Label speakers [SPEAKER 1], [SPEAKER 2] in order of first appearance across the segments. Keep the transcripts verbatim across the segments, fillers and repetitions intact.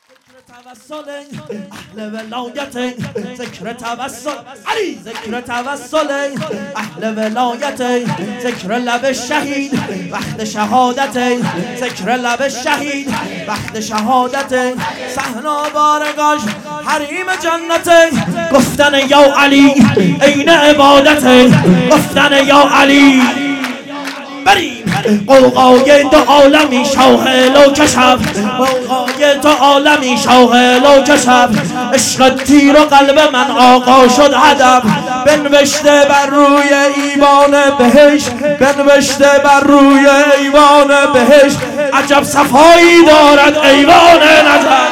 [SPEAKER 1] توسل اهل ولایت ذکر توسل علی ذکر توسل اهل ولایت ذکر لب شهید وقت شهادت ذکر لب شهید وقت شهادت صحنا بارگاش حریم جنت گفتن یا علی عین عبادت گفتن یا علی بریم قوقای دو عالمی شاهل و کشف قوقای دو عالمی شاهل و کشف عشق تیر و قلب من آقا شد هدف بنوشته بر روی ایوان بهشت بنوشته بر روی ایوان بهشت عجب صفایی دارد ایوان نجف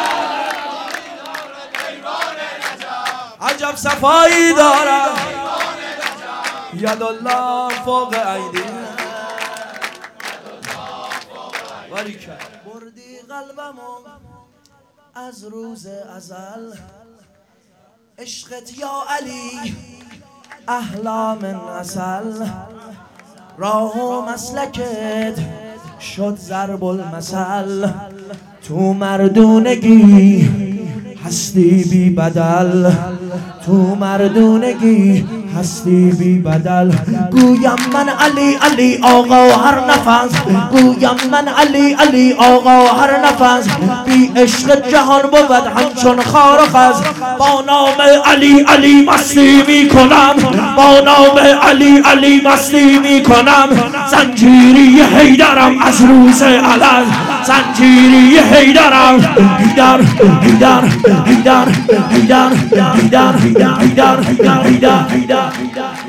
[SPEAKER 1] عجب صفایی دارد ید الله فوق ایدیهم بردی قلبمو از روز ازل عشقت یا علی احلام اصل راه و مسلکت شد ضرب المثل تو مردونگی هستی بی بدل تو مردونگی هستی بی بدل گویم من علی علی آقا هر نفس گویم من علی علی آقا هر نفس بی عشق جهان بود همچون خار و خس با نام علی علی مستی می کنم با نام علی علی مستی می کنم زنجیری حیدرم از روز علل زنجیری حیدرم حیدر حیدر حیدر حیدر حیدر حیدر حیدر حیدر حیدر